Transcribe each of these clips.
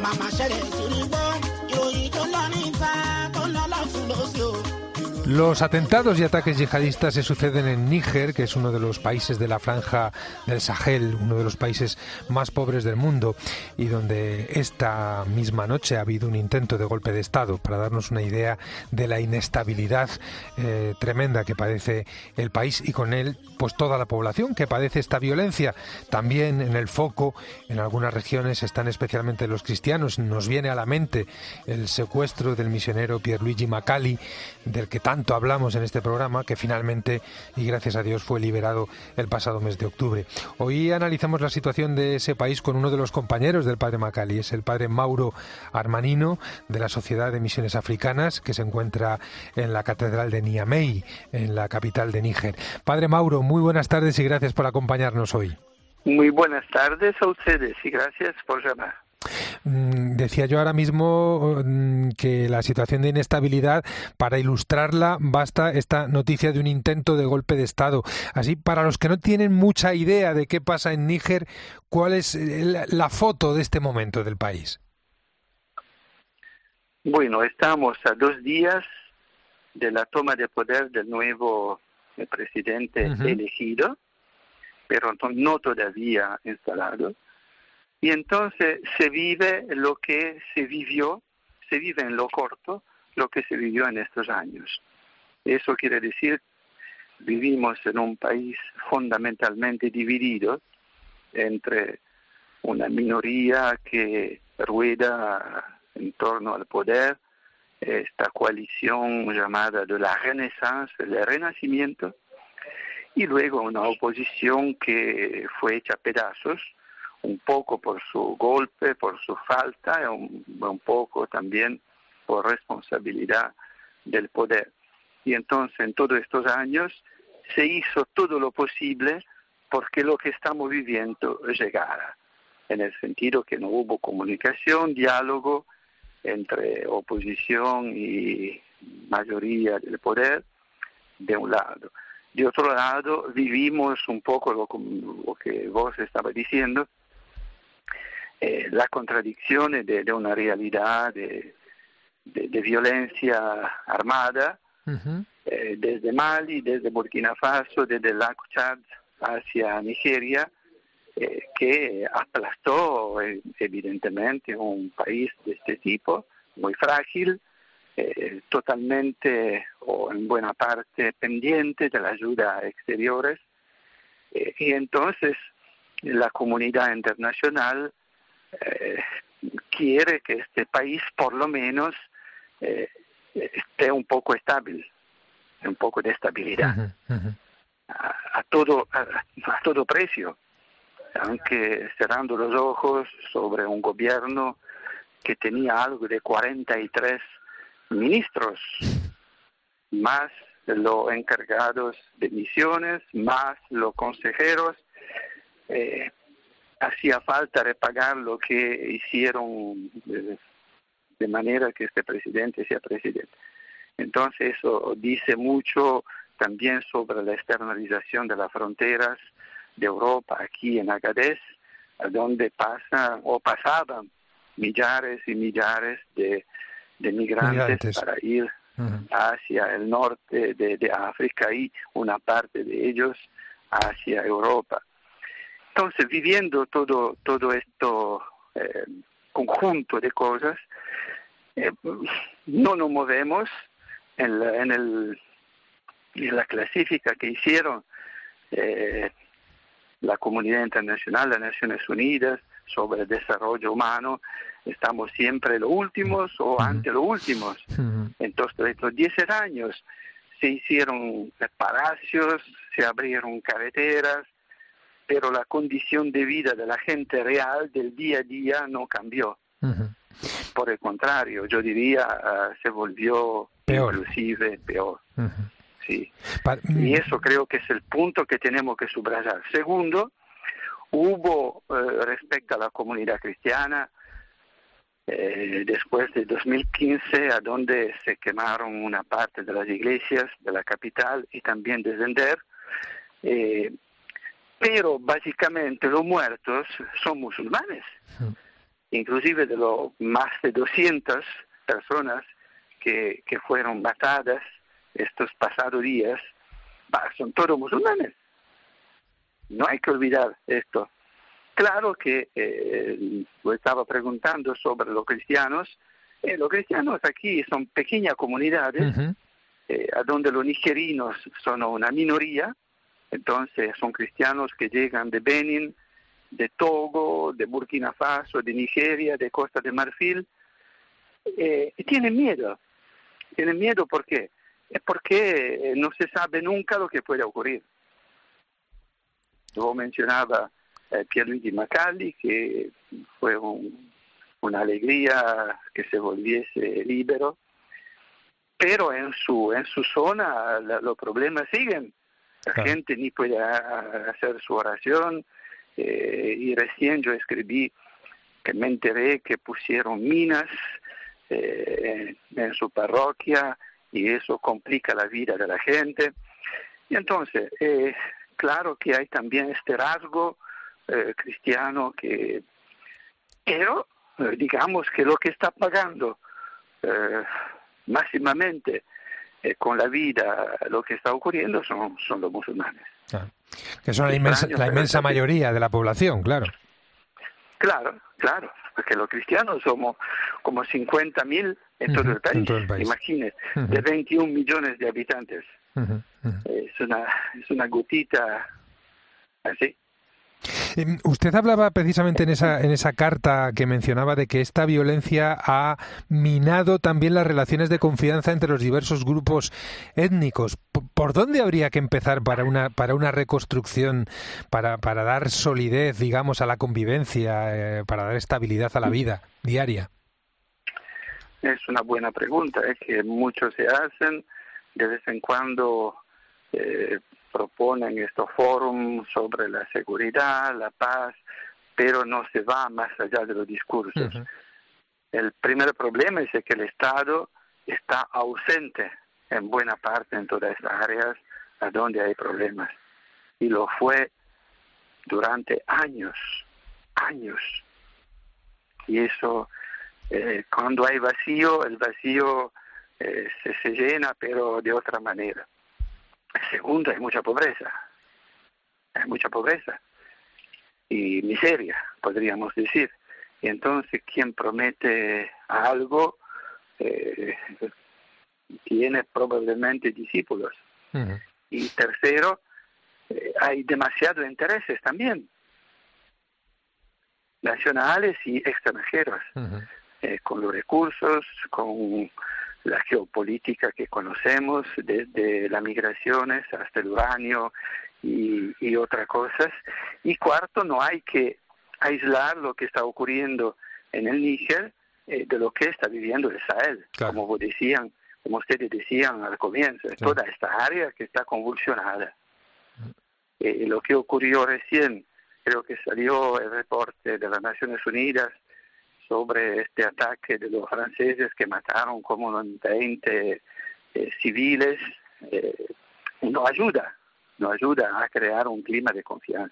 Los atentados y ataques yihadistas se suceden en Níger, que es uno de los países de la franja del Sahel, uno de los países más pobres del mundo, y donde esta misma noche ha habido un intento de golpe de Estado, para darnos una idea de la inestabilidad tremenda que padece el país y con él pues toda la población que padece esta violencia. También en el foco, en algunas regiones, están especialmente los cristianos. Nos viene a la mente el secuestro del misionero Pierluigi Macali, del que tanto hablamos en este programa, que finalmente, y gracias a Dios, fue liberado el pasado mes de octubre. Hoy analizamos la situación de ese país con uno de los compañeros del padre Macali, es el padre Mauro Armanino, de la Sociedad de Misiones Africanas, que se encuentra en la Catedral de Niamey, en la capital de Níger. Padre Mauro, muy buenas tardes y gracias por acompañarnos hoy. Muy buenas tardes a ustedes y gracias por llamar. Decía yo ahora mismo que la situación de inestabilidad, para ilustrarla, basta esta noticia de un intento de golpe de Estado. Así, para los que no tienen mucha idea de qué pasa en Níger, ¿cuál es la foto de este momento del país? Bueno, estamos a 2 días de la toma de poder del nuevo presidente elegido, pero no todavía instalado. Y entonces se vive lo que se vivió, se vive en lo corto, lo que se vivió en estos años. Eso quiere decir, vivimos en un país fundamentalmente dividido entre una minoría que rueda en torno al poder, esta coalición llamada de la Renaissance, el Renacimiento, y luego una oposición que fue hecha a pedazos, un poco por su golpe, por su falta, un poco también por responsabilidad del poder. Y entonces en todos estos años se hizo todo lo posible porque lo que estamos viviendo llegara, en el sentido que no hubo comunicación, diálogo entre oposición y mayoría del poder, de un lado. De otro lado, vivimos un poco lo que vos estabas diciendo, la contradicción de una realidad de violencia armada, desde Mali, desde Burkina Faso, desde el lago Chad hacia Nigeria, que aplastó evidentemente un país de este tipo, muy frágil, totalmente o en buena parte pendiente de la ayuda exteriores, y entonces la comunidad internacional quiere que este país por lo menos esté un poco estable, un poco de estabilidad, a todo precio, aunque cerrando los ojos sobre un gobierno que tenía algo de 43 ministros, más los encargados de misiones, más los consejeros. Hacía falta repagar lo que hicieron de manera que este presidente sea presidente. Entonces eso dice mucho también sobre la externalización de las fronteras de Europa aquí en Agadez, donde pasaban millares y millares de migrantes para ir hacia el norte de África y una parte de ellos hacia Europa. Entonces, viviendo todo esto conjunto de cosas, no nos movemos en la clasifica que hicieron la comunidad internacional, las Naciones Unidas, sobre el desarrollo humano. Estamos siempre los últimos o ante los últimos. Entonces, estos 10 años se hicieron palacios, se abrieron carreteras, pero la condición de vida de la gente real del día a día no cambió. Por el contrario, yo diría, se volvió peor. Inclusive peor. Sí. Y eso creo que es el punto que tenemos que subrayar. Segundo, hubo, respecto a la comunidad cristiana, después de 2015, a donde se quemaron una parte de las iglesias de la capital y también de Zender, pero básicamente los muertos son musulmanes. inclusive de los más de 200 personas que fueron matadas estos pasados días, son todos musulmanes. No hay que olvidar esto. Claro que lo estaba preguntando sobre los cristianos. Los cristianos aquí son pequeñas comunidades, a donde los nigerinos son una minoría. Entonces son cristianos que llegan de Benin, de Togo, de Burkina Faso, de Nigeria, de Costa de Marfil, y tienen miedo. Tienen miedo, ¿por qué? Es porque no se sabe nunca lo que puede ocurrir. Yo mencionaba Pierluigi Macalli, que fue una alegría que se volviese libero, pero en su zona los problemas siguen. La gente ni puede hacer su oración, y recién yo escribí que me enteré que pusieron minas en su parroquia y eso complica la vida de la gente. Y entonces, claro que hay también este rasgo cristiano pero digamos que lo que está pagando máximamente con la vida lo que está ocurriendo son los musulmanes. Que son la inmensa mayoría de la población, claro. Claro, porque los cristianos somos como 50.000 en todo el país. Imagínese, de 21 millones de habitantes. Es una gotita así. Usted hablaba precisamente en esa carta que mencionaba de que esta violencia ha minado también las relaciones de confianza entre los diversos grupos étnicos. ¿Por dónde habría que empezar para una reconstrucción, para dar solidez, digamos, a la convivencia, para dar estabilidad a la vida diaria? Es una buena pregunta, que muchos se hacen. De vez en cuando proponen estos fóruns sobre la seguridad, la paz, pero no se va más allá de los discursos. El primer problema es que el Estado está ausente en buena parte en todas estas áreas a donde hay problemas. Y lo fue durante años. Y eso, cuando hay vacío, el vacío se llena, pero de otra manera. Segundo, hay mucha pobreza y miseria, podríamos decir. Y entonces, quien promete algo tiene probablemente discípulos. Y tercero, hay demasiados intereses también, nacionales y extranjeros, con los recursos, con la geopolítica que conocemos, desde las migraciones hasta el uranio y otras cosas. Y cuarto, no hay que aislar lo que está ocurriendo en el Níger de lo que está viviendo el Sahel, como ustedes decían al comienzo, toda esta área que está convulsionada. Lo que ocurrió recién, creo que salió el reporte de las Naciones Unidas sobre este ataque de los franceses que mataron como 20 civiles, no ayuda a crear un clima de confianza.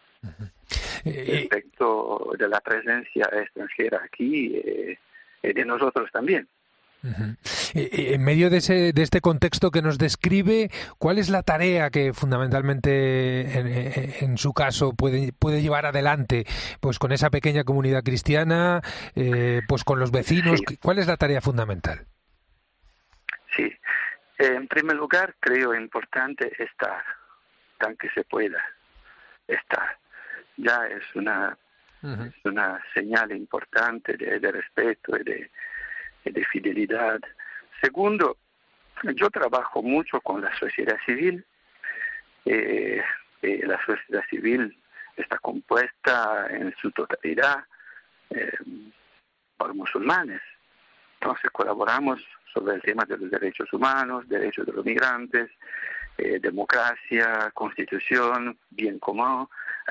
Respecto de la presencia extranjera aquí, de nosotros también. En medio de este contexto que nos describe, ¿cuál es la tarea que fundamentalmente en su caso puede llevar adelante, pues con esa pequeña comunidad cristiana, pues con los vecinos? Sí. ¿Cuál es la tarea fundamental? Sí, en primer lugar creo importante estar, tan que se pueda estar. Ya es una señal importante de respeto y de fidelidad. Segundo, yo trabajo mucho con la sociedad civil. La sociedad civil está compuesta en su totalidad por musulmanes. Entonces colaboramos sobre el tema de los derechos humanos, derechos de los migrantes, democracia, constitución, bien común.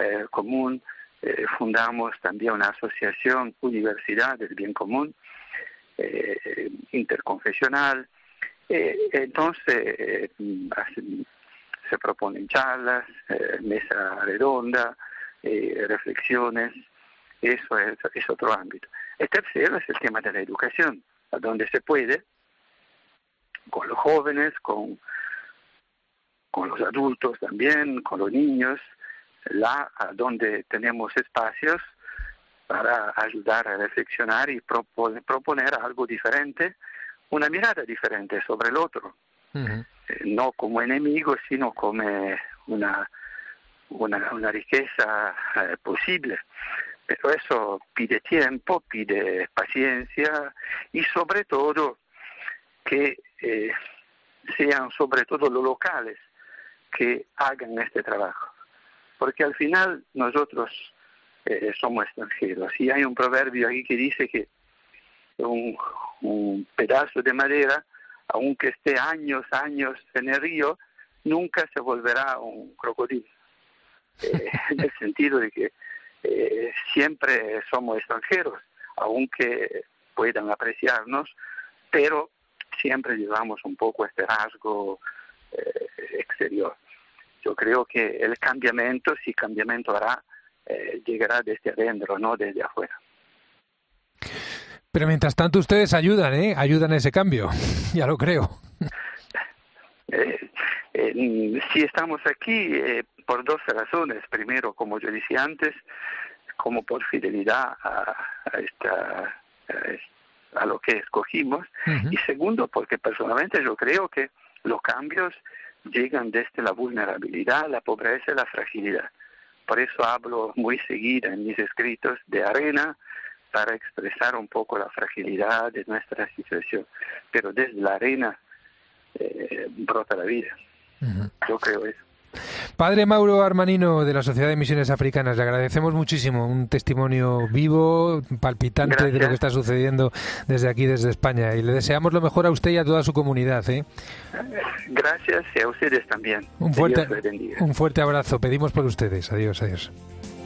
Fundamos también una asociación, Universidad del Bien Común, interconfesional. Entonces se proponen charlas, mesa redonda, reflexiones, Eso es otro ámbito. El tercero es el tema de la educación, a donde se puede, con los jóvenes, con los adultos también, con los niños, a donde tenemos espacios para ayudar a reflexionar y proponer algo diferente, una mirada diferente sobre el otro, no como enemigo, sino como una riqueza posible. Pero eso pide tiempo, pide paciencia y sobre todo que sean sobre todo los locales que hagan este trabajo. Porque al final nosotros somos extranjeros y hay un proverbio aquí que dice que un pedazo de madera, aunque esté años en el río, nunca se volverá un crocodilo. En el sentido de que siempre somos extranjeros, aunque puedan apreciarnos, pero siempre llevamos un poco este rasgo exterior. Yo creo que el cambiamiento, si cambiamiento hará, llegará desde adentro, no desde afuera. Pero mientras tanto ustedes ayudan, ayudan a ese cambio, ya lo creo. Si estamos aquí por dos razones. Primero, como yo decía antes, como por fidelidad a lo que escogimos. Y segundo, porque personalmente yo creo que los cambios llegan desde la vulnerabilidad, la pobreza y la fragilidad. Por eso hablo muy seguido en mis escritos de arena, para expresar un poco la fragilidad de nuestra situación. Pero desde la arena brota la vida. Yo creo eso. Padre Mauro Armanino, de la Sociedad de Misiones Africanas, le agradecemos muchísimo, un testimonio vivo, palpitante. Gracias. De lo que está sucediendo desde aquí, desde España, y le deseamos lo mejor a usted y a toda su comunidad. Gracias, y a ustedes también. Un fuerte abrazo, pedimos por ustedes. Adiós.